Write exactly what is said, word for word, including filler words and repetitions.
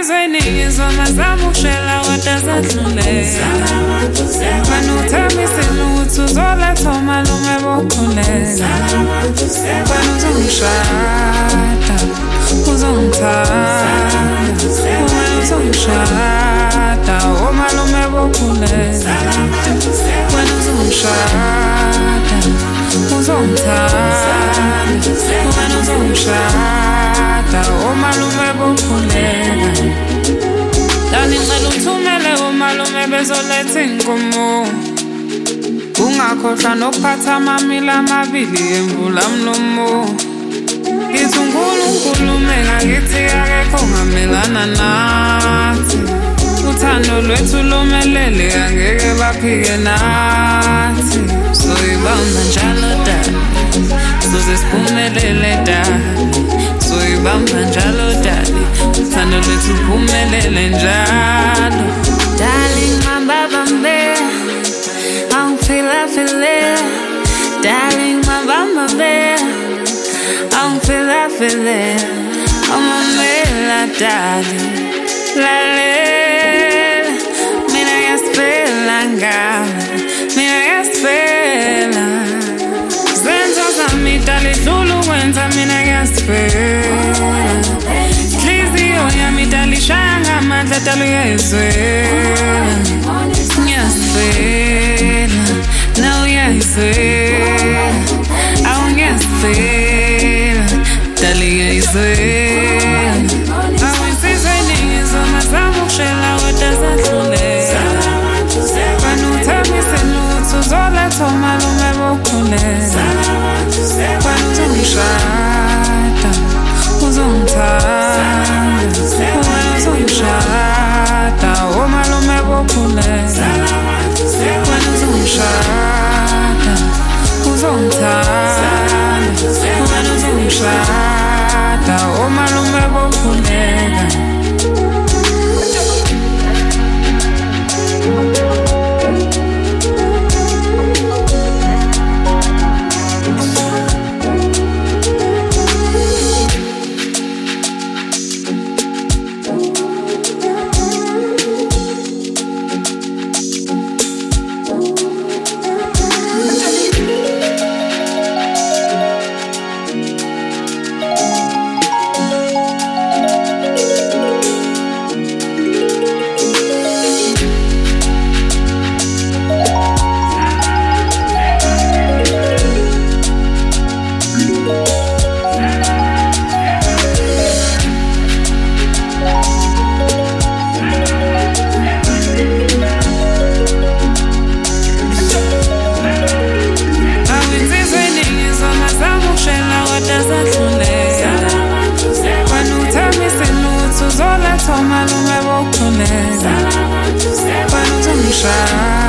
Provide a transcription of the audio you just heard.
Awensizweni ngizomazama ukushela watazadlulela Wena uthembisile ukuthi uzoletha umalume bokhuleka Wena uzongishada, uzongithanda Wena uzongishada, umalume bokhuleka Wena uzongishada, uzongithanda Wena uzongishada, umalume bokhuleka Dani ngicela uthumele umalume bezoletha inkomo Ungakhohlwa nokuphatha amamila amabili emvula mlomo Ngithi uNkulunkulu mengakithi akekho ngamelana nathi Uthando lwethu lumelele angeke baphike nathi Soyibamba njalo dali Soze siphumelele dali Soyibamba njalo dali Uthando lwethu luphumelele njalo Darling mamba bambe Angifila file Darling mamba bambe Angifila file Amamela darling Lalela Mina yaspela ngawe Mina yaspela Zenzo zami dali dlulu wenza mina yaspela Hliziyo yami dali shaya ngamandla dali uyayizwela Ngiyaspela Na uyayizwela Awu ngiyaspela Dali uyayizwela Awensizweni ngizomazama ukushela watazadlulela Wena uthembisile ukuthi uzoletha umalume bokhuleka Wena uzongishada, uzongithanda Wena uzongishada, umalume bokhuleka Wena uzongishada, uzongithanda Wena uzongishada, umalume bokhuleka Umalume bokhuleka Wena uzongishada